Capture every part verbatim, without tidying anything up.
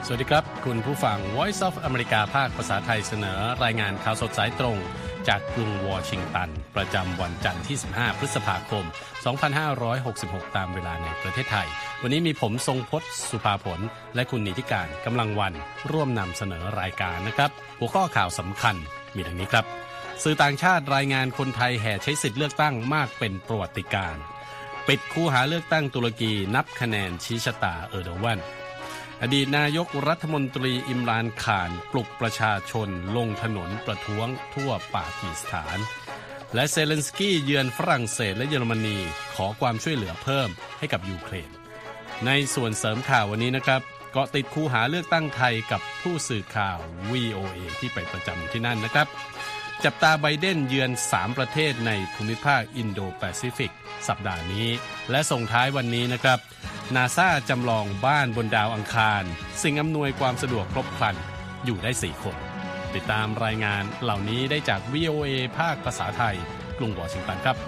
สวัสดีครับคุณผู้ฟัง Voice of America ภาคภาษาไทยเสนอรายงานข่าวสดสายตรงจากกรุงวอชิงตันประจำวันจันทร์ที่สิบห้าพฤษภาคมสองพันห้าร้อยหกสิบหกตามเวลาในประเทศไทยวันนี้มีผมทรงพจน์สุภาผลและคุณนิติการกำลังวันร่วมนำเสนอรายการนะครับหัวข้อข่าวสำคัญมีดังนี้ครับสื่อต่างชาติรายงานคนไทยแห่ใช้สิทธิเลือกตั้งมากเป็นประวัติการณ์ปิดคูหาเลือกตั้งตุรกีนับคะแนนชี้ชะตาเออร์โดวันอดีตนายกรัฐมนตรีอิมรานข่านปลุกประชาชนลงถนนประท้วงทั่วปากีสถานและเซเลนสกี้เยือนฝรั่งเศสและเยอรมนีขอความช่วยเหลือเพิ่มให้กับยูเครนในส่วนเสริมข่าววันนี้นะครับเกาะติดคูหาเลือกตั้งไทยกับผู้สื่อข่าว วี โอ เอ ที่ไปประจำที่นั่นนะครับจับตาไบเดนเยือนสามประเทศในภูมิภาคอินโดแปซิฟิกสัปดาห์นี้และส่งท้ายวันนี้นะครับนาซาจำลองบ้านบนดาวอังคารสิ่งอำนวยความสะดวกครบครันอยู่ได้สี่คนติดตามรายงานเหล่านี้ได้จาก วี โอ เอ ภาคภาษาไทยกรุงวอชิงตันครับ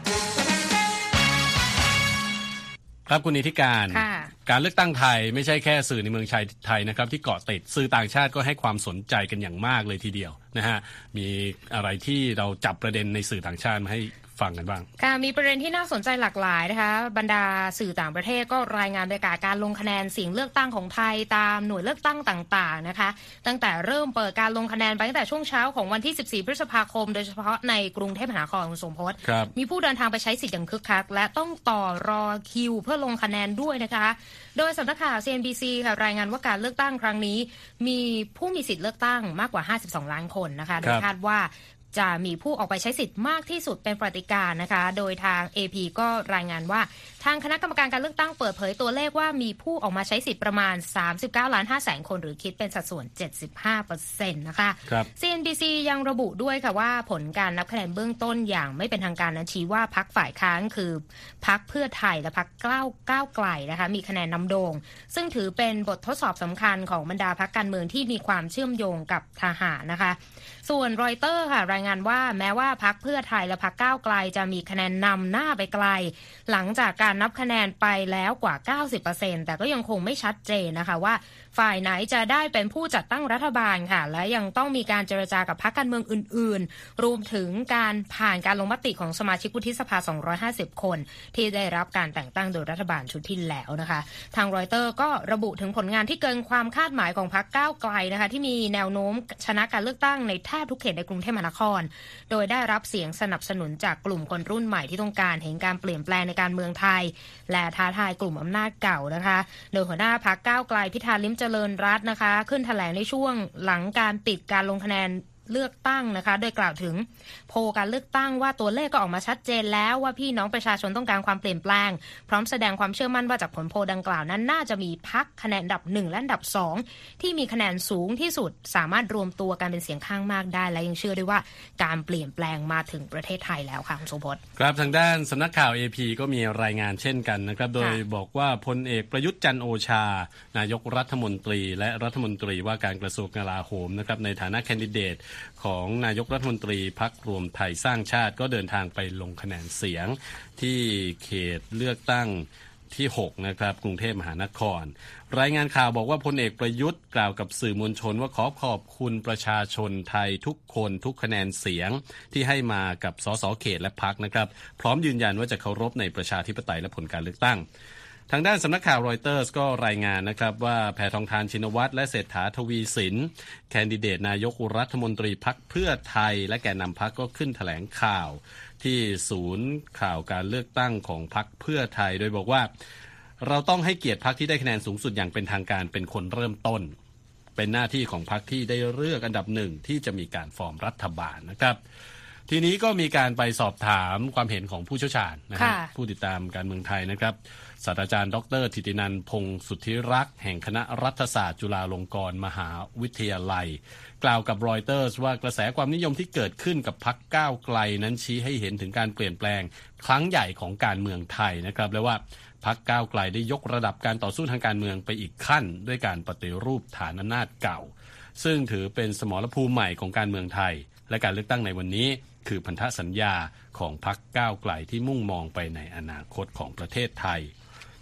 ครับคุณนิติการการเลือกตั้งไทยไม่ใช่แค่สื่อในเมืองไทยนะครับที่เกาะติดสื่อต่างชาติก็ให้ความสนใจกันอย่างมากเลยทีเดียวนะฮะมีอะไรที่เราจับประเด็นในสื่อต่างชาติมาให้ฟังกันบ้างค่ะมีประเด็นที่น่าสนใจหลากหลายนะคะบรรดาสื่อต่างประเทศก็รายงานบรรยากาศการลงคะแนนเสียงเลือกตั้งของไทยตามหน่วยเลือกตั้งต่างๆนะคะตั้งแต่เริ่มเปิดการลงคะแนนไปตั้งแต่ช่วงเช้าของวันที่สิบสี่พฤษภาคมโดยเฉพาะในกรุงเทพมหานครสมพศมีผู้เดินทางไปใช้สิทธิ์อย่างคึกคักและต้องต่อรอคิวเพื่อลงคะแนนด้วยนะคะโดยสำนักข่าว ซี เอ็น บี ซี ค่ะรายงานว่าการเลือกตั้งครั้งนี้มีผู้มีสิทธิ์เลือกตั้งมากกว่าห้าสิบสองล้านคนนะคะโดยคาดว่าจะมีผู้ออกไปใช้สิทธิ์มากที่สุดเป็นประวัติการณ์นะคะโดยทาง เอ พี ก็รายงานว่าทางคณะกรรมการการเลือกตั้งเปิดเผยตัวเลขว่ามีผู้ออกมาใช้สิทธิ์ประมาณสามสิบเก้าล้านห้าแสนคนหรือคิดเป็นสัดส่วน เจ็ดสิบห้าเปอร์เซ็นต์ นะคะ ซี เอ็น บี ซี ยังระบุด้วยค่ะว่าผลการนับคะแนนเบื้องต้นอย่างไม่เป็นทางการนั้นชี้ว่าพรรคฝ่ายค้านคือพรรคเพื่อไทยและพรรคก้าวก้าวไกลนะคะมีคะแนนนำโด่งซึ่งถือเป็นบททดสอบสำคัญของบรรดาพรรคการเมืองที่มีความเชื่อมโยงกับทหารนะคะส่วนรอยเตอร์ค่ะรายงานว่าแม้ว่าพรรคเพื่อไทยและพรรคก้าวไกลจะมีคะแนนนำหน้าไปไกลหลังจากการนับคะแนนไปแล้วกว่า เก้าสิบเปอร์เซ็นต์ แต่ก็ยังคงไม่ชัดเจนนะคะว่าฝ่ายไหนจะได้เป็นผู้จัดตั้งรัฐบาลค่ะและยังต้องมีการเจรจากับพรรคการเมืองอื่นๆรวมถึงการผ่านการลงมติของสมาชิกวุฒิสภาสองร้อยห้าสิบคนที่ได้รับการแต่งตั้งโดยรัฐบาลชุดที่แล้วนะคะทางรอยเตอร์ก็ระบุถึงผลงานที่เกินความคาดหมายของพรรคก้าวไกลนะคะที่มีแนวโน้มชนะการเลือกตั้งในแทบทุกเขตในกรุงเทพมหานครโดยได้รับเสียงสนับสนุนจากกลุ่มคนรุ่นใหม่ที่ต้องการเห็นการเปลี่ยนแปลงในการเมืองไทยและท้าทายกลุ่มอำนาจเก่านะคะโดยหัวหน้าพรรคก้าวไกลพิธาลิ้มเจริญรัตน์นะคะขึ้นแถลงในช่วงหลังการปิดการลงคะแนนเลือกตั้งนะคะโดยกล่าวถึงโพลการเลือกตั้งว่าตัวเลขก็ออกมาชัดเจนแล้วว่าพี่น้องประชาชนต้องการความเปลี่ยนแปลงพร้อมแสดงความเชื่อมั่นว่าจากผลโพลดังกล่าวนั้นน่าจะมีพรรคคะแนนอันดับหนึ่งและอันดับสองที่มีคะแนนสูงที่สุดสามารถรวมตัวกันเป็นเสียงข้างมากได้และยังเชื่อด้วยว่าการเปลี่ยนแปลงมาถึงประเทศไทยแล้วค่ะคุณสุพจน์ครับทางด้านสำนักข่าว เอ พี ก็มีรายงานเช่นกันนะครับโดยบอกว่าพลเอกประยุทธ์จันทร์โอชานายกรัฐมนตรีและรัฐมนตรีว่าการกระทรวงกลาโหมนะครับในฐานะแคนดิเดตของนายกรัฐมนตรีพรรครวมไทยสร้างชาติก็เดินทางไปลงคะแนนเสียงที่เขตเลือกตั้งที่หกนะครับกรุงเทพมหานครรายงานข่าวบอกว่าพลเอกประยุทธ์กล่าวกับสื่อมวลชนว่าขอขอบคุณประชาชนไทยทุกคนทุกคะแนนเสียงที่ให้มากับสสเขตและพรรคนะครับพร้อมยืนยันว่าจะเคารพในประชาธิปไตยและผลการเลือกตั้งทางด้านสำนักข่าวรอยเตอร์สก็รายงานนะครับว่าแพทองธารชินวัตรและเศรษฐาทวีสินแคนดิเดตนายกรัฐมนตรีพรรคเพื่อไทยและแกนนำพรรคก็ขึ้นแถลงข่าวที่ศูนย์ข่าวการเลือกตั้งของพรรคเพื่อไทยโดยบอกว่าเราต้องให้เกียรติพรรคที่ได้คะแนนสูงสุดอย่างเป็นทางการเป็นคนเริ่มต้นเป็นหน้าที่ของพรรคที่ได้เลือกอันดับหนึ่งที่จะมีการฟอร์มรัฐบาลนะครับทีนี้ก็มีการไปสอบถามความเห็นของผู้เชี่ยวชาญนะฮะผู้ติดตามการเมืองไทยนะครับศาสตราจารย์ดรธิตินันท์พงษ์สุทธิรักษ์แห่งคณะรัฐศาสตร์จุฬาลงกรณ์มหาวิทยาลัยกล่าวกับรอยเตอร์สว่ากระแสความนิยมที่เกิดขึ้นกับพรรคก้าวไกลนั้นชี้ให้เห็นถึงการเปลี่ยนแปลงครั้งใหญ่ของการเมืองไทยนะครับและว่าพรรคก้าวไกลได้ยกระดับการต่อสู้ทางการเมืองไปอีกขั้นด้วยการปฏิรูปฐานอำนาจเก่าซึ่งถือเป็นสมรภูมิใหม่ของการเมืองไทยและการเลือกตั้งในวันนี้คือพันธสัญญาของพรรคก้าวไกลที่มุ่งมองไปในอนาคตของประเทศไทย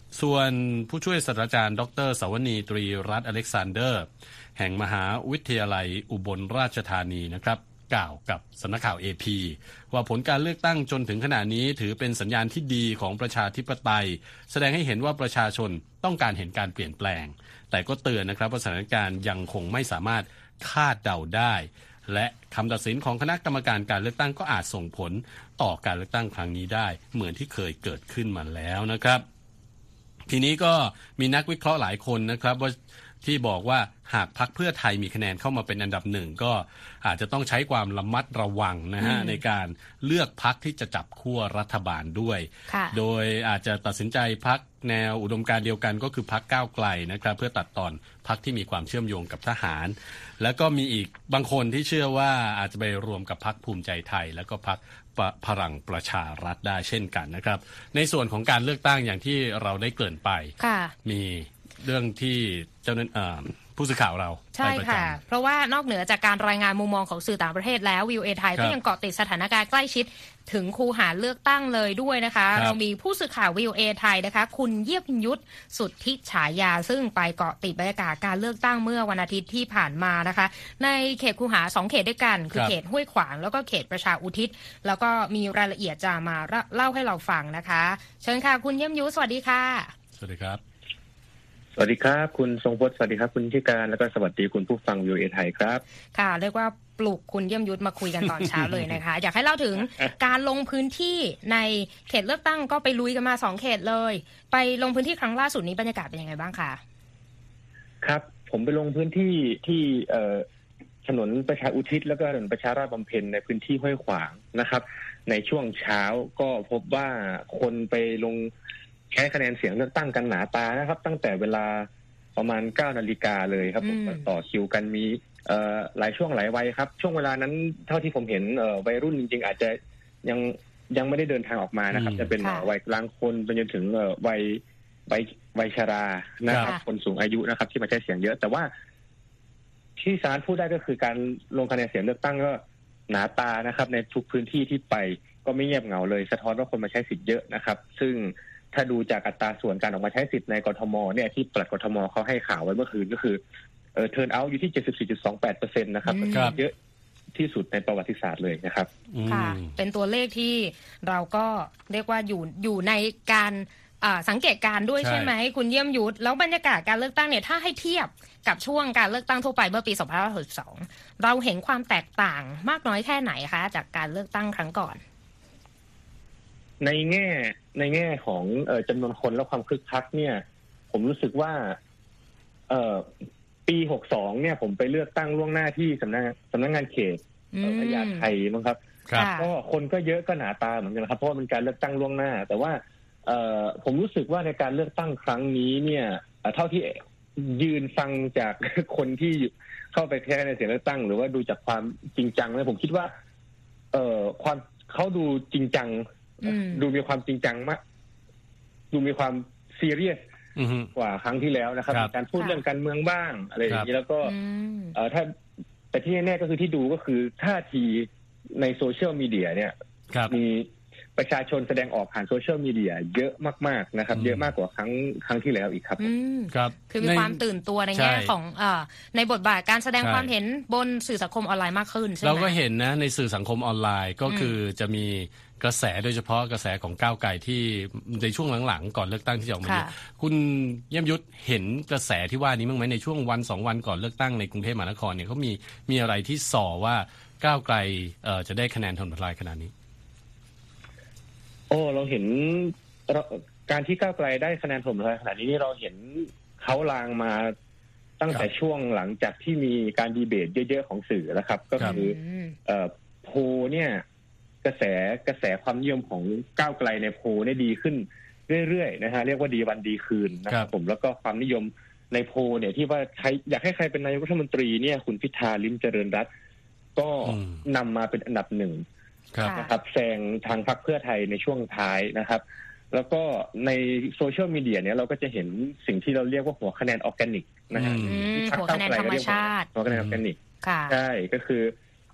ส่วนผู้ช่วยศาสตราจารย์ดรสวนีตรีรัตน์อเล็กซานเดอร์แห่งมหาวิทยาลัยอุบลราชธานีนะครับกล่าวกับสำนักข่าว เอ พี ว่าผลการเลือกตั้งจนถึงขณะนี้ถือเป็นสัญญาณที่ดีของประชาธิปไตยแสดงให้เห็นว่าประชาชนต้องการเห็นการเปลี่ยนแปลงแต่ก็เตือนนะครับว่าสถานการณ์ยังคงไม่สามารถคาดเดาได้และคำตัดสินของคณะกรรมการการเลือกตั้งก็อาจส่งผลต่อการเลือกตั้งครั้งนี้ได้เหมือนที่เคยเกิดขึ้นมาแล้วนะครับทีนี้ก็มีนักวิเคราะห์หลายคนนะครับว่าที่บอกว่าหากพรรคเพื่อไทยมีคะแนนเข้ามาเป็นอันดับหนึ่งก็อาจจะต้องใช้ความระมัดระวังนะฮะในการเลือกพรรคที่จะจับขั้วรัฐบาลด้วยโดยอาจจะตัดสินใจพรรคแนวอุดมการณ์เดียวกันก็คือพรรคก้าวไกลนะครับเพื่อตัดตอนพรรคที่มีความเชื่อมโยงกับทหารแล้วก็มีอีกบางคนที่เชื่อว่าอาจจะไปรวมกับพรรคภูมิใจไทยแล้วก็พรรคพลังประชารัฐได้เช่นกันนะครับในส่วนของการเลือกตั้งอย่างที่เราได้เกริ่นไปมีเรื่องที่เจ้าหน้าที่ผู้สื่อข่าวเราใช่ค่ะเพราะว่านอกเหนือจากการรายงานมุมมองของสื่อต่างประเทศแล้ววิวเอไทยก็ยังเกาะติดสถานการณ์ใกล้ชิดถึงคูหาเลือกตั้งเลยด้วยนะคะเรามีผู้สื่อข่าววิวเอไทยนะคะคุณเยี่ยมยุทธสุทธิฉายาซึ่งไปเกาะติดบรรยากาศการเลือกตั้งเมื่อวันอาทิตย์ที่ผ่านมานะคะในเขตคูหาสองเขตด้วยกันคือเขตห้วยขวางแล้วก็เขตประชาอุทิศแล้วก็มีรายละเอียดจะมาเล่าให้เราฟังนะคะเชิญค่ะคุณเยี่ยมยุทธสวัสดีค่ะสวัสดีครับสวัสดีครับคุณทรงพจน์สวัสดีครับคุณชิการแล้วก็สวัสดีคุณผู้ฟังวิวเอไทยครับค่ะเรียกว่าปลุกคุณเยี่ยมยุทธมาคุยกันตอนเช้าเลยนะคะ อยากให้เล่าถึงการลงพื้นที่ในเขตเลือกตั้งก็ไปลุยกันมาสองเขตเลยไปลงพื้นที่ครั้งล่าสุดนี้บรรยากาศเป็นยังไงบ้างคะครับผมไปลงพื้นที่ที่เอ่อถนนประชาอุทิศแล้วก็ถนนประชาราษฎร์บำเพ็ญในพื้นที่ห้วยขวางนะครับในช่วงเช้าก็พบว่าคนไปลงใช้คะแนนเสียงเลือกตั้งกันหนาตานะครับตั้งแต่เวลาประมาณเก้านาฬิกาเลยครับผมต่อคิวกันมีเอ่อหลายช่วงหลายวัยครับช่วงเวลานั้นเท่าที่ผมเห็นเอ่อวัยรุ่นจริงๆอาจจะยังยังไม่ได้เดินทางออกมานะครับจะเป็นวัยกลางคนไปจนถึงเอ่อวัยวัยวัยชรานะครับคนสูงอายุนะครับที่มาใช้เสียงเยอะแต่ว่าที่สารพูดได้ก็คือการลงคะแนนเสียงเลือกตั้งก็หนาตานะครับในทุกพื้นที่ที่ไปก็ไม่เงียบเหงาเลยสะท้อนว่าคนมาใช้สิทธิ์เยอะนะครับซึ่งถ้าดูจากอัตราส่วนการออกมาใช้สิทธิ์ในกทมเนี่ยที่ปลัดกทมเขาให้ข่าวไว้เมื่อคืนก็คือเอ่อเทิร์นเอาท์อยู่ที่ เจ็ดสิบสี่จุดสองแปดเปอร์เซ็นต์ นะครับเยอะที่สุดในประวัติศาสตร์เลยนะครับค่ะเป็นตัวเลขที่เราก็เรียกว่าอยู่อยู่ในการสังเกตการด้วยใช่ไหมคุณเยี่ยมยุทธแล้วบรรยากาศการเลือกตั้งเนี่ยถ้าให้เทียบกับช่วงการเลือกตั้งทั่วไปเมื่อปีสองพันห้าร้อยหกสิบสองเราเห็นความแตกต่างมากน้อยแค่ไหนคะจากการเลือกตั้งครั้งก่อนในแง่ในแง่ของเอ่อจำนวนคนและความคึกคักเนี่ยผมรู้สึกว่าเอ่อปีหกสิบสองเนี่ยผมไปเลือกตั้งล่วงหน้าที่สำนักสำนักงานเขตพญาไทมั้งครับก็คนก็เยอะก็หนาตาเหมือนกันครับเพราะมันการเลือกตั้งล่วงหน้าแต่ว่าเอ่อผมรู้สึกว่าในการเลือกตั้งครั้งนี้เนี่ยเท่าที่ยืนฟังจากคนที่เข้าไปแพ้ในเสียงเลือกตั้งหรือว่าดูจากความจริงจังเนี่ยผมคิดว่าเอ่อความเขาดูจริงจังดูมีความจริงจังมากดูมีความซีเรียสกว่าครั้งที่แล้วนะครับการพูดเรื่องการเมืองบ้างอะไรอย่างนี้แล้วก็เอ่อถ้าแต่ที่แน่ๆก็คือที่ดูก็คือท่าทีในโซเชียลมีเดียเนี่ยมีประชาชนแสดงออกผ่านโซเชียลมีเดียเยอะมากๆนะครับเยอะมากกว่าครั้งครั้งที่แล้วอีกครับครับคือมีความตื่นตัวในแง่ของเอ่อในบทบาทการแสดงความเห็นบนสื่อสังคมออนไลน์มากขึ้นใช่ไหมเราก็เห็นนะในสื่อสังคมออนไลน์ก็คือจะมีกระแสโดยเฉพาะกระแสของก้าวไกลที่ในช่วงหลังๆก่อนเลือกตั้งที่จะออกมาเนี่ยคุณเยี่ยมยุทธเห็นกระแสที่ว่านี้มั้งไหมในช่วงวันสองวันก่อนเลือกตั้งในกรุงเทพมหานครเนี่ยเขามีมีอะไรที่ส่อว่าก้าวไกลเอ่อจะได้คะแนนถล่มทลายขนาดนี้โอ้เราเห็นการที่ก้าวไกลได้คะแนนถล่มทลายขนาดนี้นี่เราเห็นเขาลางมาตั้งแต่ช่วงหลังจากที่มีการดีเบตเยอะๆของสื่อแล้วครับก็คือเอ่อโพเนี่ยกระแสกระแสความนิยมของก้าวไกลในโพเนี่ยดีขึ้นเรื่อยๆนะฮะเรียกว่าดีวันดีคืนนะครับผมแล้วก็ความนิยมในโพเนี่ยที่ว่าใครอยากให้ใครเป็นนายกรัฐมนตรีเนี่ยคุณพิธาลิ้มเจริญรัตน์ก็นำมาเป็นอันดับหนึ่งนะครับแซงทางพรรคเพื่อไทยในช่วงท้ายนะครับแล้วก็ในโซเชียลมีเดียเนี่ยเราก็จะเห็นสิ่งที่เราเรียกว่าหัวคะแนนออร์แกนิกนะฮะหัวคะแนนธรรมชาติหัวคะแนนออร์แกนิกใช่ก็คือ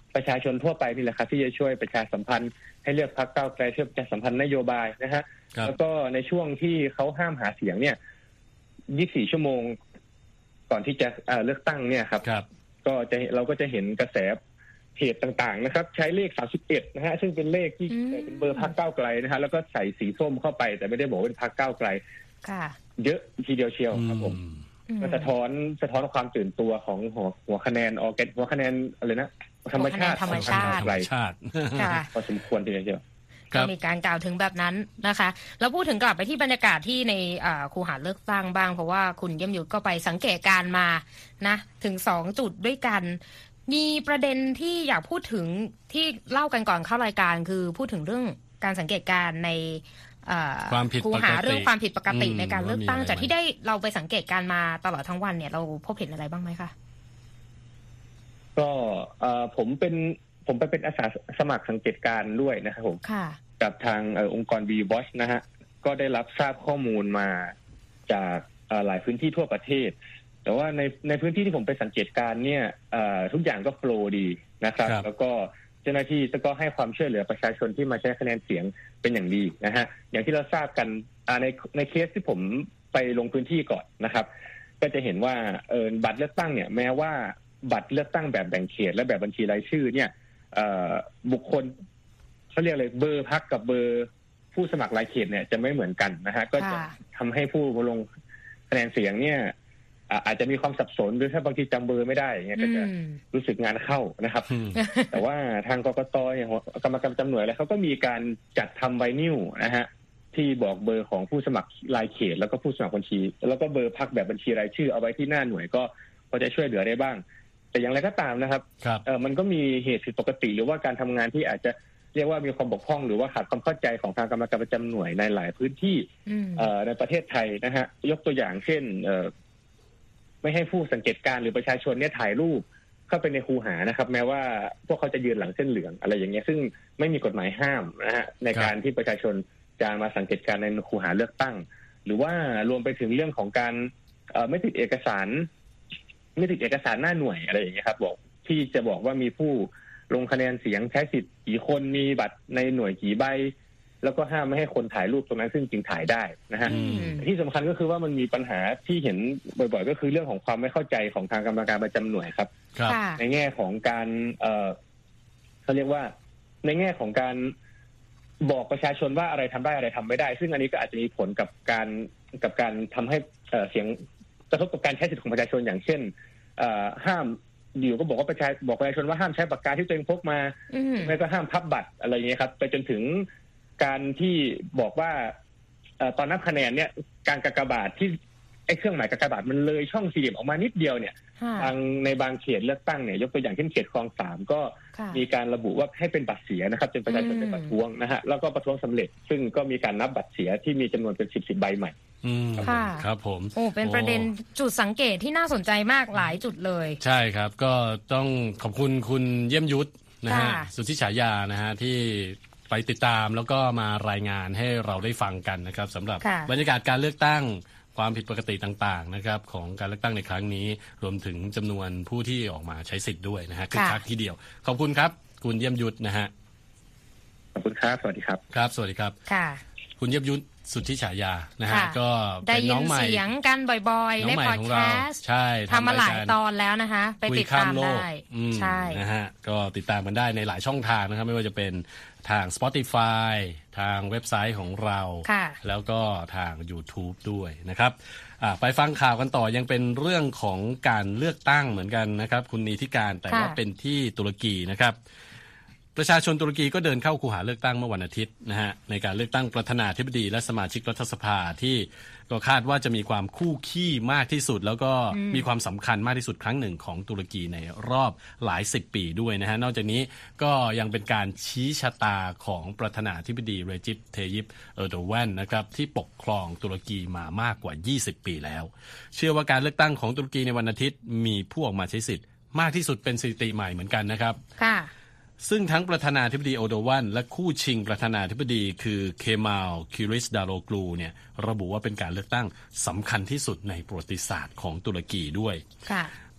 ประชาชนทั่วไปนี่แหละครับที่จะช่วยประชาสัมพันธ์ให้เลือกพรรคก้าวไกลช่วยประชาสัมพันธ์นโยบายนะฮะแล้วก็ในช่วงที่เขาห้ามหาเสียงเนี่ยยี่สิบสี่ชั่วโมงก่อนที่จะเลือกตั้งเนี่ยครับก็จะเราก็จะเห็นกระแสเพจต่างๆนะครับใช้เลขสามสิบเอ็ดนะฮะซึ่งเป็นเลขที่เป็นเบอร์พรรคก้าวไกลนะฮะแล้วก็ใส่สีส้มเข้าไปแต่ไม่ได้บอกเป็นพรรคก้าวไกลเยอะทีเดียวเชียวครับผมก็สะท้อนสะท้อนความตื่นตัวของหัวหัวคะแนนออร์แกนหัวคะแนนอะไรนะธรรมชาติธรรมชาติพอสมควรทีเดียวก็มีการกล่าวถึงแบบนั้นนะคะแล้วพูดถึงกลับไปที่บรรยากาศที่ในคูหาเลือกตั้งบ้างเพราะว่าคุณเยี่ยมยุทธก็ไปสังเกตการมานะถึงสองจุดด้วยกันมีประเด็นที่อยากพูดถึงที่เล่ากันก่อนเข้ารายการคือพูดถึงเรื่องการสังเกตการในคูหาเรื่องความผิดปกติในการเลือกตั้งจากที่ได้เราไปสังเกตการมาตลอดทั้งวันเนี่ยเราพบเห็นอะไรบ้างไหมคะก็ผมเป็นผมไปเป็นอาสาสมัครสังเกตการด้วยนะครับผมกับทางองค์กร บี วอช นะฮะก็ได้รับทราบข้อมูลมาจากหลายพื้นที่ทั่วประเทศแต่ว่าในในพื้นที่ที่ผมไปสังเกตการเนี่ยทุกอย่างก็โฟลว์ดีนะครับแล้วก็เจ้าหน้าที่ก็ให้ความช่วยเหลือประชาชนที่มาใช้คะแนนเสียงเป็นอย่างดีนะฮะอย่างที่เราทราบกันในในเคสที่ผมไปลงพื้นที่ก่อนนะครับก็จะเห็นว่าบัตรเลือกตั้งเนี่ยแม้ว่าบัตรเลือกตั้งแบบแบ่งเขตและแบบบัญชีรายชื่อเนี่ยบุคคลเขาเรียกอะไรเบอร์พรรคกับเบอร์ผู้สมัครรายเขตเนี่ยจะไม่เหมือนกันนะฮะก็จะทำให้ผู้ลงคะแนนเสียงเนี่ยอาจจะมีความสับสนหรือถ้าบางทีจำเบอร์ไม่ได้เงี้ยก็จะรู้สึกงานเข้านะครับแต่ว่าทางกกตเนี่ยกรรมการประจำหน่วยอะไรเขาก็มีการจัดทำไวนิลนะฮะที่บอกเบอร์ของผู้สมัครรายเขตแล้วก็ผู้สมัครบัญชีแล้วก็เบอร์พรรคแบบบัญชีรายชื่อเอาไว้ที่หน้าหน่วยก็พอจะช่วยเหลือได้บ้างแต่อย่างไรก็ตามนะครับเออมันก็มีเหตุผิดปกติหรือว่าการทำงานที่อาจจะเรียกว่ามีความบกพร่องหรือว่าขาดความเข้าใจของทางกรรมการประจำหน่วยในหลายพื้นที่ในประเทศไทยนะฮะยกตัวอย่างเช่นไม่ให้ผู้สังเกตการหรือประชาชนเนี่ยถ่ายรูปเข้าไปในคูหานะครับแม้ว่าพวกเขาจะยืนหลังเส้นเหลืองอะไรอย่างเงี้ยซึ่งไม่มีกฎหมายห้ามนะฮะในการที่ประชาชนจะมาสังเกตการในคูหาเลือกตั้งหรือว่ารวมไปถึงเรื่องของการไม่ติดเอกสารไม่ติดเอกสารหน้าหน่วยอะไรอย่างเงี้ยครับบอกที่จะบอกว่ามีผู้ลงคะแนนเสียงใช้สิทธิ์กี่คนมีบัตรในหน่วยกี่ใบแล้วก็ห้ามไม่ให้คนถ่ายรูปตรงนั้นซึ่งจริงถ่ายได้นะฮะที่สำคัญก็คือว่ามันมีปัญหาที่เห็นบ่อยๆก็คือเรื่องของความไม่เข้าใจของทางกรรมการประจำหน่วยครับในแง่ของการเอ่อเขาเรียกว่าในแง่ของการบอกประชาชนว่าอะไรทำได้อะไรทำไม่ได้ซึ่งอันนี้ก็อาจจะมีผลกับการกับการทำให้เสียงกระทบกับการใช้สิทธิ์ของประชาชนอย่างเช่นห้ามอยู่ก็บอกว่าประชาบอกประชาชนว่าห้ามใช้ปากกาที่ตัวเองพกมาไม่ก็ห้ามพับบัตรอะไรอย่างเงี้ยครับไปจนถึงการที่บอกว่าตอนนับคะแนนเนี่ยการกากบาทที่ไอ้เครื่องหมายกากบาทมันเลยช่องสี่เหลี่ยมออกมานิดเดียวเนี่ยทางในบางเขตเลือกตั้งเนี่ยยกตัวอย่างเช่นเขตคลองสามก็มีการระบุว่าให้เป็นบัตรเสียนะครับจนประชาชนไปประท้วงนะฮะแล้วก็ประท้วงสำเร็จซึ่งก็มีการนับบัตรเสียที่มีจำนวนเป็นสิบสิบใบใหม่ค่ะครับผมโอ้เป็นประเด็นจุดสังเกตที่น่าสนใจมากหลายจุดเลยใช่ครับก็ต้องขอบคุณคุณเยี่ยมยุทธนะฮะสุทธิฉายานะฮะที่ไปติดตามแล้วก็มารายงานให้เราได้ฟังกันนะครับสำหรับบรรยากาศการเลือกตั้งความผิดปกติต่างๆนะครับของการเลือกตั้งในครั้งนี้รวมถึงจำนวนผู้ที่ออกมาใช้สิทธิ์ด้วยนะฮะคึกคักทีเดียวขอบคุณครับคุณเยี่ยมยุทธนะฮะขอบคุณครับสวัสดีครับครับสวัสดีครับค่ะคุณเยี่ยมยุทธสุทธิฉายานะฮะก็เป็นน้องใหม่ได้ยินเสียงกันบ่อยๆในพอดแคสต์ใช่ทำมาหลายตอนแล้วนะคะไปติดตามได้ใช่นะฮะก็ติดตามกันได้ในหลายช่องทางนะครับไม่ว่าจะเป็นทาง Spotify ทางเว็บไซต์ของเราแล้วก็ทาง YouTube ด้วยนะครับไปฟังข่าวกันต่อยังเป็นเรื่องของการเลือกตั้งเหมือนกันนะครับคุณนีธิการแต่ว่าเป็นที่ตุรกีนะครับประชาชนตุรกีก็เดินเข้าคูหาเลือกตั้งเมื่อวันอาทิตย์นะฮะในการเลือกตั้งประธานาธิบดีและสมาชิกรัฐสภาที่ก็คาดว่าจะมีความคู่ขี้มากที่สุดแล้วก็มีความสำคัญมากที่สุดครั้งหนึ่งของตุรกีในรอบหลายสิบปีด้วยนะฮะนอกจากนี้ก็ยังเป็นการชี้ชะตาของประธานาธิบดีเรจิป เทยิป เออร์โดแกนนะครับที่ปกครองตุรกีมามากกว่ายี่สิบปีแล้วเชื่อว่าการเลือกตั้งของตุรกีในวันอาทิตย์มีผู้ออกมาใช้สิทธิ์มากที่สุดเป็นสถิติใหม่เหมือนกันนะครับค่ะซึ่งทั้งประธานาธิบดีโอโดวันและคู่ชิงประธานาธิบดีคือเคมาล คิริสดาโรกลูเนี่ยระบุว่าเป็นการเลือกตั้งสำคัญที่สุดในประวัติศาสตร์ของตุรกีด้วย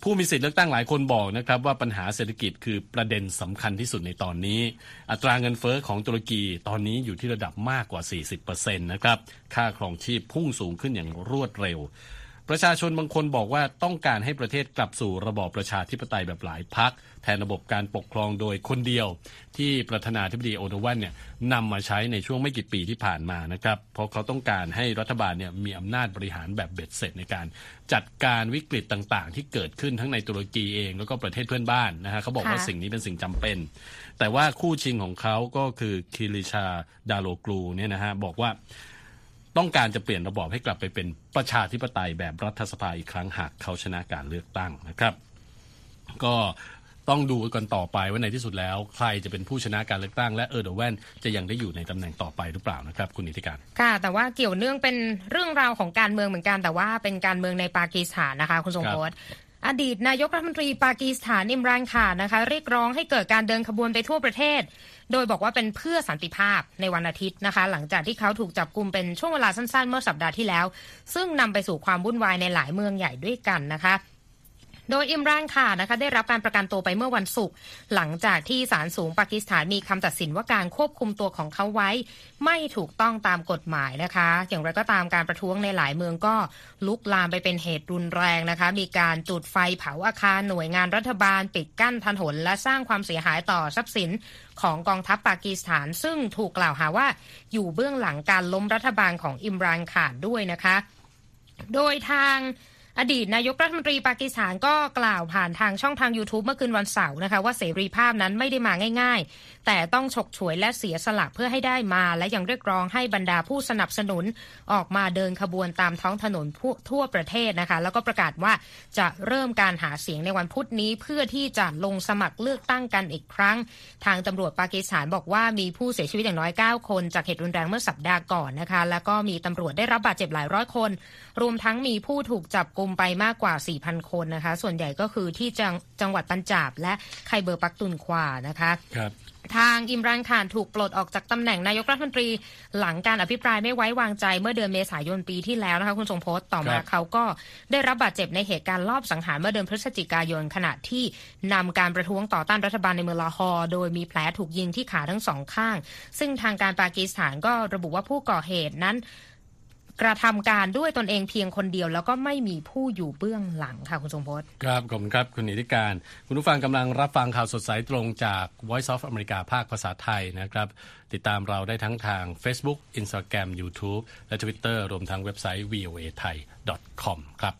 ผู้มีสิทธิเลือกตั้งหลายคนบอกนะครับว่าปัญหาเศรษฐกิจคือประเด็นสำคัญที่สุดในตอนนี้อัตราเงินเฟ้อของตุรกีตอนนี้อยู่ที่ระดับมากกว่า สี่สิบเปอร์เซ็นต์ นะครับค่าครองชีพพุ่งสูงขึ้นอย่างรวดเร็วประชาชนบางคนบอกว่าต้องการให้ประเทศกลับสู่ระบอบประชาธิปไตยแบบหลายพรรคแทนระบบการปกครองโดยคนเดียวที่ประธานาธิบดีโอโดวันเนี่ยนำมาใช้ในช่วงไม่กี่ปีที่ผ่านมานะครับเพราะเขาต้องการให้รัฐบาลเนี่ยมีอำนาจบริหารแบบเบ็ดเสร็จในการจัดการวิกฤตต่างๆที่เกิดขึ้นทั้งในตุรกีเองแล้วก็ประเทศเพื่อนบ้านนะฮะเขาบอกว่าสิ่งนี้เป็นสิ่งจำเป็นแต่ว่าคู่ชิงของเขาก็คือคิริชาดาโลกลูเนี่ยนะฮะบอกว่าต้องการจะเปลี่ยนระบอบให้กลับไปเป็นประชาธิปไตยแบบรัฐสภาอีกครั้งหากเขาชนะการเลือกตั้งนะครับก็ต้องดูกันต่อไปว่าในที่สุดแล้วใครจะเป็นผู้ชนะการเลือกตั้งและเออร์โดแวนจะยังได้อยู่ในตำแหน่งต่อไปหรือเปล่านะครับคุณนิติการค่ะแต่ว่าเกี่ยวเนื่องเป็นเรื่องราวของการเมืองเหมือนกันแต่ว่าเป็นการเมืองในปากีสถานนะคะคุณทรงพจน์อดีตนายกรัฐมนตรีปากีสถานอิมรานข่านนะคะเรียกร้องให้เกิดการเดินขบวนไปทั่วประเทศโดยบอกว่าเป็นเพื่อสันติภาพในวันอาทิตย์นะคะหลังจากที่เขาถูกจับกุมเป็นช่วงเวลาสั้นๆเมื่อสัปดาห์ที่แล้วซึ่งนำไปสู่ความวุ่นวายในหลายเมืองใหญ่ด้วยกันนะคะโดยอิมรานข่านนะคะได้รับการประกันตัวไปเมื่อวันศุกร์หลังจากที่ศาลสูงปากีสถานมีคำตัดสินว่าการควบคุมตัวของเขาไว้ไม่ถูกต้องตามกฎหมายนะคะอย่างไรก็ตามการประท้วงในหลายเมืองก็ลุกลามไปเป็นเหตุรุนแรงนะคะมีการจุดไฟเผาอาคารหน่วยงานรัฐบาลปิดกั้นถนนและสร้างความเสียหายต่อทรัพย์สินของกองทัพปากีสถานซึ่งถูกกล่าวหาว่าอยู่เบื้องหลังการล้มรัฐบาลของอิมรานข่านด้วยนะคะโดยทางอดีตนายกรัฐมนตรีปากีสถานก็กล่าวผ่านทางช่องทาง YouTube เมื่อคืนวันเสาร์นะคะว่าเสรีภาพนั้นไม่ได้มาง่ายๆแต่ต้องฉกฉวยและเสียสละเพื่อให้ได้มาและยังเรียกร้องให้บรรดาผู้สนับสนุนออกมาเดินขบวนตามท้องถนนทั่วประเทศนะคะแล้วก็ประกาศว่าจะเริ่มการหาเสียงในวันพุธนี้เพื่อที่จะลงสมัครเลือกตั้งกันอีกครั้งทางตำรวจปากีสถานบอกว่ามีผู้เสียชีวิตอย่างน้อยเก้าคนจากเหตุรุนแรงเมื่อสัปดาห์ก่อนนะคะแล้วก็มีตำรวจได้รับบาดเจ็บหลายร้อยคนรวมทั้งมีผู้ถูกจับกุมไปมากกว่า สี่พัน คนนะคะส่วนใหญ่ก็คือที่จังจังหวัดปัญจาบและไคเบอร์ปักตุนควานะคะครับทางอิมรานข่านถูกปลดออกจากตำแหน่งนายกรัฐมนตรีหลังการอภิปรายไม่ไว้วางใจเมื่อเดือนเมษายนปีที่แล้วนะคะคุณทรงพจน์ต่อมาเขาก็ได้รับบาดเจ็บในเหตุการณ์ลอบสังหารเมื่อเดือนพฤศจิกายนขณะที่นำการประท้วงต่อต้านรัฐบาลในเมืองลาฮอร์โดยมีแผลถูกยิงที่ขาทั้งสองข้างซึ่งทางการปากีสถานก็ระบุว่าผู้ก่อเหตุนั้นกระทำการด้วยตนเองเพียงคนเดียวแล้วก็ไม่มีผู้อยู่เบื้องหลังค่ะคุณทรงพจน์ครับขอบคุณครับคุณนิติการคุณผู้ฟังกำลังรับฟังข่าวสดสายตรงจาก Voice of America ภาคภาษาไทยนะครับติดตามเราได้ทั้งทาง Facebook Instagram YouTube และ Twitter รวมทั้งเว็บไซต์ วี โอ เอ ไทย ดอท คอม ครับ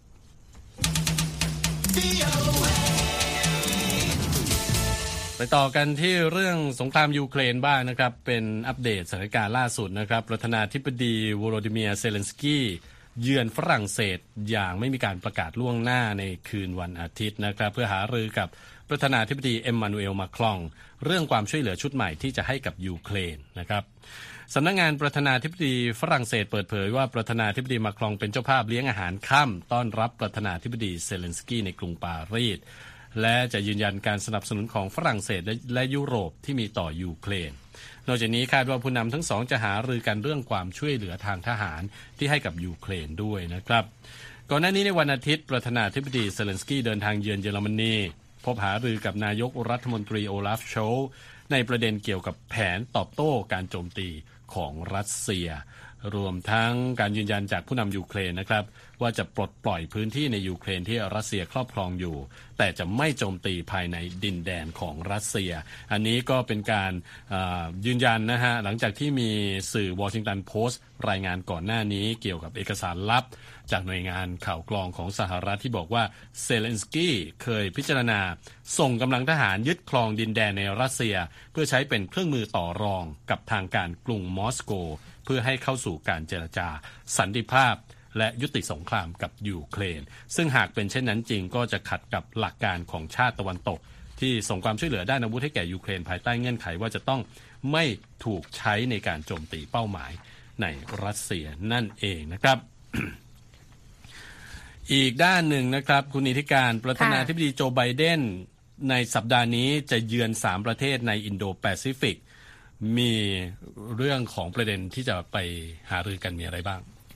ไปต่อกันที่เรื่องสงครามยูเครนบ้างนะครับเป็นอัปเดตสถานการณ์ล่าสุดนะครับประธานาธิบดีโวโลดิเมียร์เซเลนสกี้เยือนฝรั่งเศสอย่างไม่มีการประกาศล่วงหน้าในคืนวันอาทิตย์นะครับเพื่อหารือกับประธานาธิบดีเอ็มมานูเอลมาครองเรื่องความช่วยเหลือชุดใหม่ที่จะให้กับยูเครนนะครับสำนักงานประธานาธิบดีฝรั่งเศสเปิดเผยว่าประธานาธิบดีมาครองเป็นเจ้าภาพเลี้ยงอาหารค่ำต้อนรับประธานาธิบดีเซเลนสกี้ในกรุงปารีสและจะยืนยันการสนับสนุนของฝรั่งเศสและยุโรปที่มีต่อยูเครนนอกจากนี้คาดว่าผู้นำทั้งสองจะหารือกันเรื่องความช่วยเหลือทางทหารที่ให้กับยูเครนด้วยนะครับก่อนหน้านี้ในวันอาทิตย์ประธานาธิบดีเซเลนสกี้เดินทางเยือนเยอรมนีพบหารือกับนายกรัฐมนตรีโอลาฟโชลต์ในประเด็นเกี่ยวกับแผนตอบโต้การโจมตีของรัสเซียรวมทั้งการยืนยันจากผู้นำยูเครนนะครับว่าจะปลดปล่อยพื้นที่ในยูเครนที่รัสเซียครอบครองอยู่แต่จะไม่โจมตีภายในดินแดนของรัสเซียอันนี้ก็เป็นการยืนยันนะฮะหลังจากที่มีสื่อวอชิงตันโพสต์รายงานก่อนหน้านี้เกี่ยวกับเอกสารลับจากหน่วยงานข่าวกรองของสหรัฐที่บอกว่าเซเลนสกี้เคยพิจารณาส่งกำลังทหารยึดครองดินแดนในรัสเซียเพื่อใช้เป็นเครื่องมือต่อรองกับทางการกรุงมอสโกเพื่อให้เข้าสู่การเจรจาสันติภาพและยุติสงครามกับยูเครนซึ่งหากเป็นเช่นนั้นจริงก็จะขัดกับหลักการของชาติตะวันตกที่ส่งความช่วยเหลือด้านอาวุธให้แก่ยูเครนภายใต้เงื่อนไขว่าจะต้องไม่ถูกใช้ในการโจมตีเป้าหมายในรัสเซียนั่นเองนะครับ อีกด้านหนึ่งนะครับคุณนิติการประธานาธิบดีโจไบเดนในสัปดาห์นี้จะเยือนสามประเทศในอินโดแปซิฟิกมีเรื่องของประเด็นที่จะไปหารือกันมีอะไรบ้าง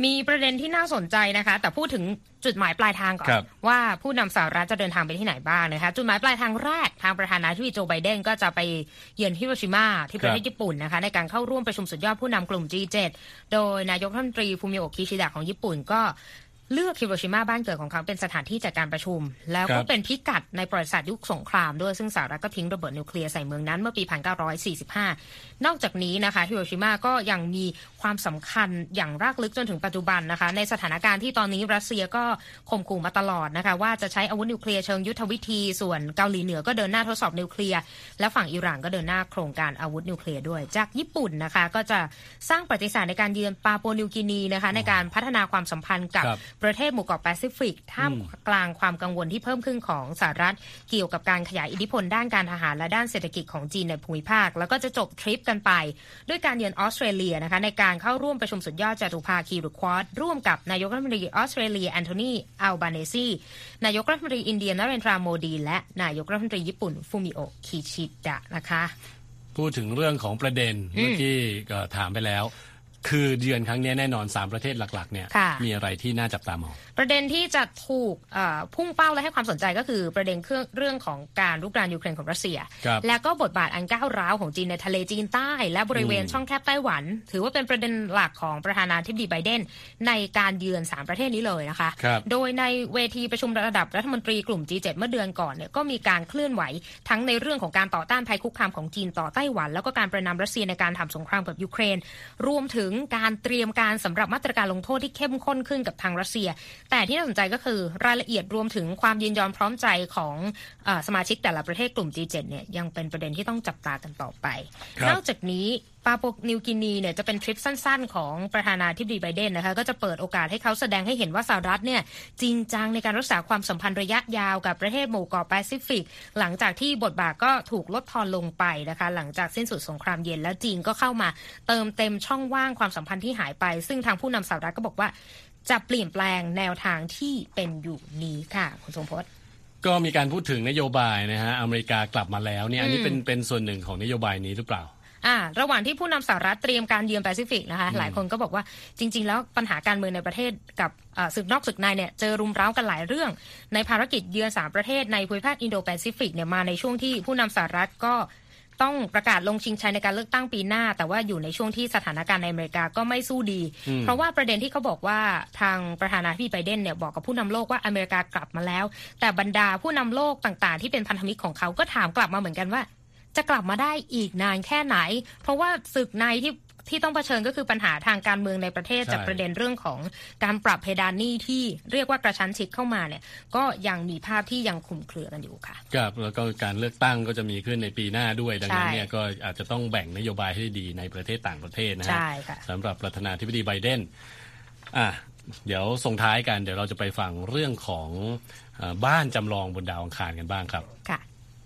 มีประเด็นที่น่าสนใจนะคะแต่พูดถึงจุดหมายปลายทางก่อนว่าผู้นำสหรัฐจะเดินทางไปที่ไหนบ้างนะคะจุดหมายปลายทางแรกทางประธานาธิบดีโจไบเดนก็จะไปเยือนฮิโรชิมาที่ประเทศญี่ปุ่นนะคะในการเข้าร่วมประชุมสุดยอดผู้นำกลุ่ม จี เจ็ด โดยนายกรัฐมนตรีฟูมิโอะ คิชิดะของญี่ปุ่นก็เลือกฮิโรชิมาบ้านเกิดของเขาเป็นสถานที่จัดการประชุมแล้วก็เป็นพิกัดในประวัติศาสตร์ยุคสงครามด้วยซึ่งสหรัฐก็ทิ้งระเบิดนิวเคลียร์ใส่เมืองนั้นเมื่อปีหนึ่งพันเก้าร้อยสี่สิบห้านอกจากนี้นะคะฮิโรชิมาก็ยังมีความสำคัญอย่างรากลึกจนถึงปัจจุบันนะคะในสถานการณ์ที่ตอนนี้รัสเซียก็ข่มขู่มาตลอดนะคะว่าจะใช้อาวุธนิวเคลียร์เชิงยุทธวิธีส่วนเกาหลีเหนือก็เดินหน้าทดสอบนิวเคลียร์และฝั่งอิหร่านก็เดินหน้าโครงการอาวุธนิวเคลียร์ด้วยจากญี่ปุ่นนะคะก็จะสร้างประวัติศาสตร์ในการเยือนปาปัวนิวกินีนะคะในการพัฒนาความสัมพันธ์กับประเทศหมู่เกาะแปซิฟิกท่ามกลางความกังวลที่เพิ่มขึ้นของสหรัฐเกี่ยวกับการขยายอิทธิพลด้านการทหารและด้านเศรษฐกิจของจีนในภูมิภาคแล้วก็จะจบทริปกันไปด้วยการเยือนออสเตรเลียนะคะในการเข้าร่วมประชุมสุดยอดจตุภาคีหรือควอดร่วมกับนายกรัฐมนตรีออสเตรเลียแอนโทนีอัลบาเนซีนายกรัฐมนตรีอินเดียนเรนทราโมดีและนายกรัฐมนตรีญี่ปุ่นฟูมิโอะคิชิดะนะคะพูดถึงเรื่องของประเด็นเมื่อกี้ก็ถามไปแล้วคือเยือนครั้งนี้แน่นอนสามประเทศหลักๆเนี่ยมีอะไรที่น่าจับตามองประเด็นที่จะถูกพุ่งเป้าและให้ความสนใจก็คือประเด็นเรื่องของการรุกรานยูเครนของรัสเซียและก็บทบาทอันก้าวร้าวของจีนในทะเลจีนใต้และบริเวณช่องแคบไต้หวันถือว่าเป็นประเด็นหลักของประธานาธิบดีไบเดนในการเยือนสามประเทศนี้เลยนะคะโดยในเวทีประชุมระดับรัฐมนตรีกลุ่ม จี เจ็ด เมื่อเดือนก่อนเนี่ยก็มีการเคลื่อนไหวทั้งในเรื่องของการต่อต้านภัยคุกคามของจีนต่อไต้หวันแล้วก็การประณามรัสเซียในการทำสงครามกับยูเครนรวมถึงการเตรียมการสำหรับมาตรการลงโทษที่เข้มข้นขึ้นกับทางรัสเซียแต่ที่น่าสนใจก็คือรายละเอียดรวมถึงความยินยอมพร้อมใจของเอ่อสมาชิกแต่ละประเทศกลุ่ม จี เจ็ด เนี่ยยังเป็นประเด็นที่ต้องจับตากันต่อไปนอกจากนี้ปาปัวนิวกินีเนี่ยจะเป็นทริปสั้นๆของประธานาธิบดีไบเดนนะคะก็จะเปิดโอกาสให้เขาแสดงให้เห็นว่าสหรัฐเนี่ยจริงจังในการรักษาความสัมพันธ์ระยะยาวกับประเทศหมู่เกาะแปซิฟิกหลังจากที่บทบาทก็ถูกลดทอนลงไปนะคะหลังจากสิ้นสุดสงครามเย็นแล้วจีนก็เข้ามาเติมเต็มช่องว่างความสัมพันธ์ที่หายไปซึ่งทางผู้นำสหรัฐก็บอกว่าจะเปลี่ยนแปลงแนวทางที่เป็นอยู่นี้ค่ะคุณทรงพจน์ก็มีการพูดถึงนโยบายนะฮะอเมริกากลับมาแล้วเนี่ยอันนี้เป็นเป็นส่วนหนึ่งของนโยบายนี้หรือเปล่าอ่าระหว่างที่ผู้นำสหรัฐเตรียมการเยือนแปซิฟิกนะคะหลายคนก็บอกว่าจริงๆแล้วปัญหาการเมืองในประเทศกับศึกนอกศึกในเนี่ยเจอรุมเร้ากันหลายเรื่องในภารกิจเยือนสามประเทศในภูมิภาคอินโดแปซิฟิกเนี่ยมาในช่วงที่ผู้นำสหรัฐก็ต้องประกาศลงชิงชัยในการเลือกตั้งปีหน้าแต่ว่าอยู่ในช่วงที่สถานการณ์ในอเมริกาก็ไม่สู้ดีเพราะว่าประเด็นที่เขาบอกว่าทางประธานาธิบดีไบเดนเนี่ยบอกกับผู้นำโลกว่าอเมริกากลับมาแล้วแต่บรรดาผู้นำโลกต่างๆที่เป็นพันธมิตรของเขาก็ถามกลับมาเหมือนกันว่าจะกลับมาได้อีกนานแค่ไหนเพราะว่าศึกในที่ที่ต้องเผชิญก็คือปัญหาทางการเมืองในประเทศจากประเด็นเรื่องของการปรับเพดานหนี้ที่เรียกว่ากระชั้นชิดเข้ามาเนี่ยก็ยังมีภาพที่ยังคลุมเครือกันอยู่ค่ะครับแล้วก็การเลือกตั้งก็จะมีขึ้นในปีหน้าด้วยดังนั้นเนี่ยก็อาจจะต้องแบ่งนโยบายให้ดีในประเทศต่างประเทศนะฮะสำหรับประธานาธิบดีไบเดนอ่ะเดี๋ยวส่งท้ายกันเดี๋ยวเราจะไปฟังเรื่องของบ้านจำลองบนดาวอังคารกันบ้างครับค่ะ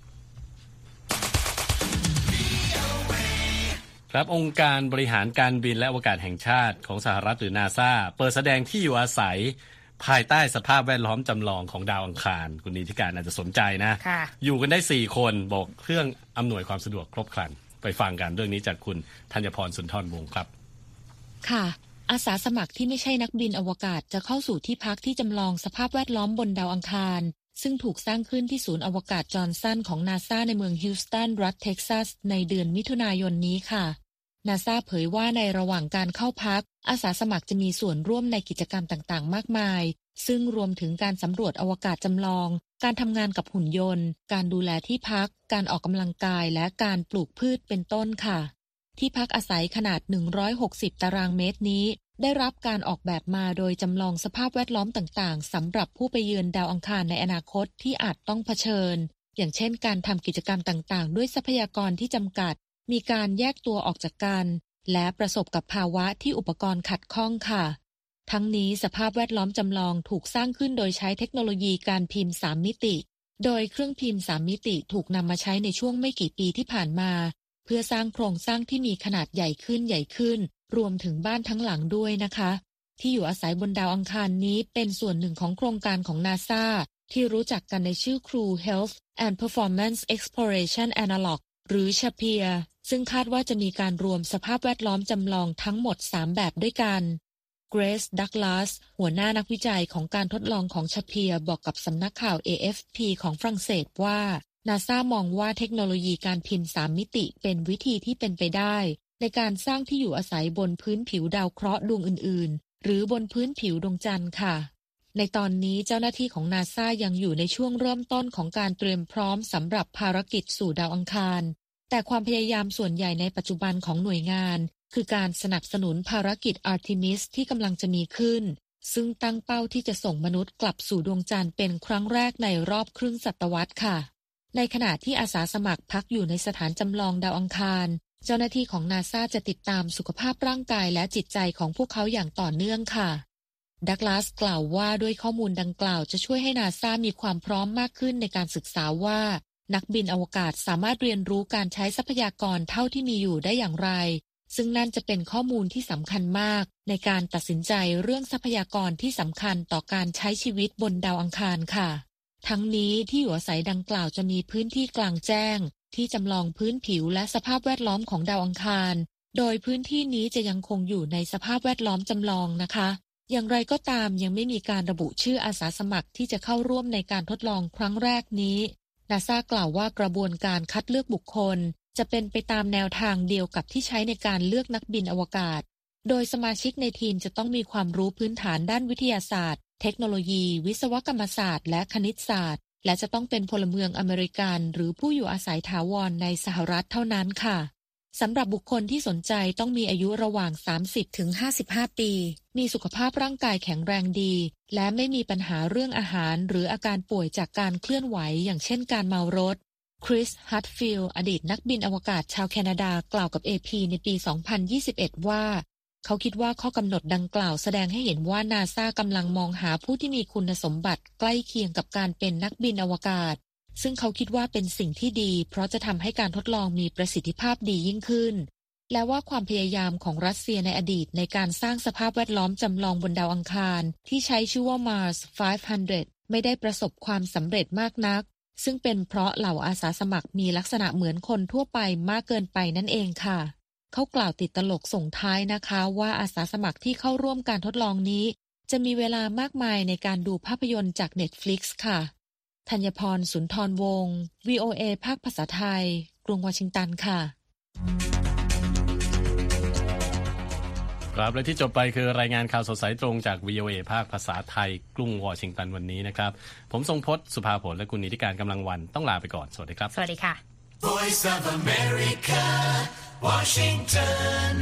ครับองค์การบริหารการบินและอวกาศแห่งชาติของสหรัฐหรือ นาซา เปิดแสดงที่อยู่อาศัยภายใต้สภาพแวดล้อมจำลองของดาวอังคารคุณนิติการอาจจะสนใจนะอยู่กันได้สี่คนบอกเครื่องอำนวยความสะดวกครบครันไปฟังกันเรื่องนี้จากคุณธัญพรสุนทรวงศ์ครับค่ะอาสาสมัครที่ไม่ใช่นักบินอวกาศจะเข้าสู่ที่พักที่จำลองสภาพแวดล้อมบนดาวอังคารซึ่งถูกสร้างขึ้นที่ศูนย์อวกาศจอห์นสันของ นาซา ในเมืองฮิวสตันรัฐเท็กซัสในเดือนมิถุนายนนี้ค่ะนาซาเผยว่าในระหว่างการเข้าพักอาสาสมัครจะมีส่วนร่วมในกิจกรรมต่างๆมากมายซึ่งรวมถึงการสำรวจอวกาศจำลองการทำงานกับหุ่นยนต์การดูแลที่พักการออกกำลังกายและการปลูกพืชเป็นต้นค่ะที่พักอาศัยขนาดหนึ่งร้อยหกสิบตารางเมตรนี้ได้รับการออกแบบมาโดยจำลองสภาพแวดล้อมต่างๆสำหรับผู้ไปเยือนดาวอังคารในอนาคตที่อาจต้องเผชิญอย่างเช่นการทำกิจกรรมต่างๆด้วยทรัพยากรที่จำกัดมีการแยกตัวออกจากกันและประสบกับภาวะที่อุปกรณ์ขัดข้องค่ะทั้งนี้สภาพแวดล้อมจำลองถูกสร้างขึ้นโดยใช้เทคโนโลยีการพิมพ์สามมิติโดยเครื่องพิมพ์สามมิติถูกนำมาใช้ในช่วงไม่กี่ปีที่ผ่านมาเพื่อสร้างโครงสร้างที่มีขนาดใหญ่ขึ้นใหญ่ขึ้นรวมถึงบ้านทั้งหลังด้วยนะคะที่อยู่อาศัยบนดาวอังคารนี้เป็นส่วนหนึ่งของโครงการของ นาซา ที่รู้จักกันในชื่อ Crew Health and Performance Exploration Analog หรือ เอ พี ไอ เอ ซึ่งคาดว่าจะมีการรวมสภาพแวดล้อมจำลองทั้งหมดสามแบบด้วยกันเกรซ ดักลาสหัวหน้านักวิจัยของการทดลองของชาเพียร์บอกกับสำนักข่าว เอ เอฟ พี ของฝรั่งเศสว่า NASA มองว่าเทคโนโลยีการพิมพ์สามมิติเป็นวิธีที่เป็นไปได้ในการสร้างที่อยู่อาศัยบนพื้นผิวดาวเคราะห์ดวงอื่นๆหรือบนพื้นผิวดวงจันทร์ค่ะในตอนนี้เจ้าหน้าที่ของ NASA ยังอยู่ในช่วงเริ่มต้นของการเตรียมพร้อมสำหรับภารกิจสู่ดาวอังคารแต่ความพยายามส่วนใหญ่ในปัจจุบันของหน่วยงานคือการสนับสนุนภารกิจ Artemis ที่กำลังจะมีขึ้นซึ่งตั้งเป้าที่จะส่งมนุษย์กลับสู่ดวงจันทร์เป็นครั้งแรกในรอบครึ่งศตวรรษค่ะในขณะที่อาสาสมัครพักอยู่ในสถานจำลองดาวอังคารเจ้าหน้าที่ของ NASA จะติดตามสุขภาพร่างกายและจิตใจของพวกเขาอย่างต่อเนื่องค่ะดักลาสกล่าวว่าด้วยข้อมูลดังกล่าวจะช่วยให้ NASA มีความพร้อมมากขึ้นในการศึกษาว่านักบินอวกาศสามารถเรียนรู้การใช้ทรัพยากรเท่าที่มีอยู่ได้อย่างไรซึ่งนั่นจะเป็นข้อมูลที่สำคัญมากในการตัดสินใจเรื่องทรัพยากรที่สำคัญต่อการใช้ชีวิตบนดาวอังคารค่ะทั้งนี้ที่อยู่อาศัยดังกล่าวจะมีพื้นที่กลางแจ้งที่จำลองพื้นผิวและสภาพแวดล้อมของดาวอังคารโดยพื้นที่นี้จะยังคงอยู่ในสภาพแวดล้อมจำลองนะคะอย่างไรก็ตามยังไม่มีการระบุชื่ออาสาสมัครที่จะเข้าร่วมในการทดลองครั้งแรกนี้ NASA กล่าวว่ากระบวนการคัดเลือกบุคคลจะเป็นไปตามแนวทางเดียวกับที่ใช้ในการเลือกนักบินอวกาศโดยสมาชิกในทีมจะต้องมีความรู้พื้นฐานด้านวิทยาศาสตร์เทคโนโลยีวิศวกรรมศาสตร์และคณิตศาสตร์และจะต้องเป็นพลเมืองอเมริกันหรือผู้อยู่อาศัยถาวรในสหรัฐเท่านั้นค่ะสำหรับบุคคลที่สนใจต้องมีอายุระหว่าง สามสิบถึงห้าสิบห้า ปีมีสุขภาพร่างกายแข็งแรงดีและไม่มีปัญหาเรื่องอาหารหรืออาการป่วยจากการเคลื่อนไหวอย่างเช่นการเมารถคริส ฮัตฟิลด์อดีตนักบินอวกาศชาวแคนาดากล่าวกับ เอ พี ในปี สองพันยี่สิบเอ็ด ว่าเขาคิดว่าข้อกำหนดดังกล่าวแสดงให้เห็นว่า NASA กำลังมองหาผู้ที่มีคุณสมบัติใกล้เคียงกับการเป็นนักบินอวกาศซึ่งเขาคิดว่าเป็นสิ่งที่ดีเพราะจะทำให้การทดลองมีประสิทธิภาพดียิ่งขึ้นและว่าความพยายามของรัสเซียในอดีตในการสร้างสภาพแวดล้อมจำลองบนดาวอังคารที่ใช้ชื่อว่า Mars ห้าร้อย ไม่ได้ประสบความสำเร็จมากนักซึ่งเป็นเพราะเหล่าอาสาสมัครมีลักษณะเหมือนคนทั่วไปมากเกินไปนั่นเองค่ะเขากล่าวติดตลกส่งท้ายนะคะว่าอาสาสมัครที่เข้าร่วมการทดลองนี้จะมีเวลามากมายในการดูภาพยนตร์จาก Netflix ค่ะธัญพร สุนทรวงศ์ วี โอ เอ ภาคภาษาไทยกรุงวอชิงตันค่ะครับและที่จบไปคือรายงานข่าวสดสายตรงจาก วี โอ เอ ภาคภาษาไทยกรุงวอชิงตันวันนี้นะครับผมทรงพจน์สุภาผลและคุณนิติการกำลังวันต้องลาไปก่อนสวัสดีครับสวัสดีค่ะ Voice of America Washington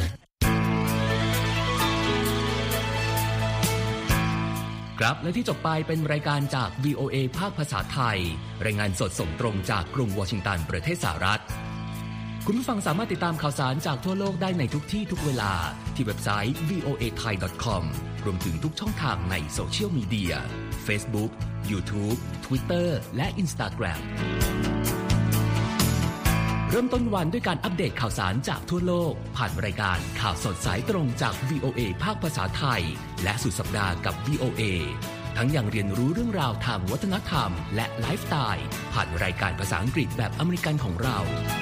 ครับและที่จบไปเป็นรายการจาก วี โอ เอ ภาคภาษาไทยรายงานสดส่งตรงจากกรุงวอชิงตันประเทศสหรัฐคุณผู้ฟังสามารถติดตามข่าวสารจากทั่วโลกได้ในทุกที่ทุกเวลาที่เว็บไซต์ วี โอ เอ ไทย ดอท คอม รวมถึงทุกช่องทางในโซเชียลมีเดีย Facebook YouTube Twitter และ Instagram เริ่มต้นวันด้วยการอัปเดตข่าวสารจากทั่วโลกผ่านรายการข่าวสดสายตรงจาก วี โอ เอ ภาคภาษาไทยและสุดสัปดาห์กับ วี โอ เอ ทั้งยังเรียนรู้เรื่องราวทางวัฒนธรรมและไลฟ์สไตล์ผ่านรายการภาษาอังกฤษแบบอเมริกันของเรา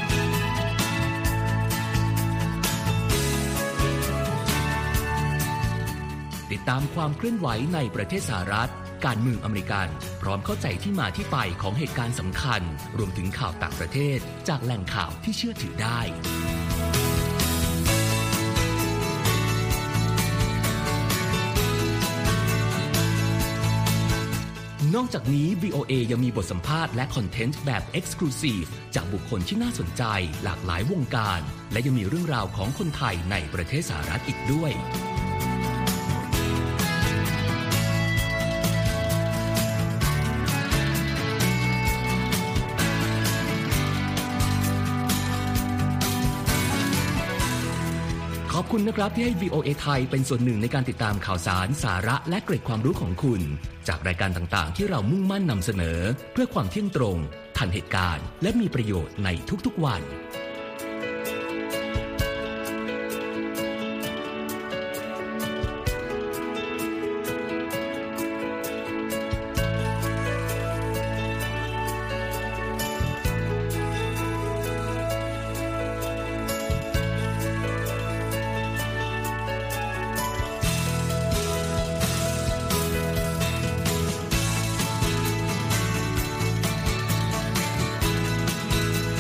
ติดตามความเคลื่อนไหวในประเทศสหรัฐการเมืองอเมริกันพร้อมเข้าใจที่มาที่ไปของเหตุการณ์สำคัญรวมถึงข่าวต่างประเทศจากแหล่งข่าวที่เชื่อถือได้นอกจากนี้ วี โอ เอ ยังมีบทสัมภาษณ์และคอนเทนต์แบบ Exclusive จากบุคคลที่น่าสนใจหลากหลายวงการและยังมีเรื่องราวของคนไทยในประเทศสหรัฐอีกด้วยขอบคุณนะครับที่ให้ วี โอ เอ ไทยเป็นส่วนหนึ่งในการติดตามข่าวสารสาระและเกร็ดความรู้ของคุณจากรายการต่างๆที่เรามุ่งมั่นนำเสนอเพื่อความเที่ยงตรงทันเหตุการณ์และมีประโยชน์ในทุกๆวัน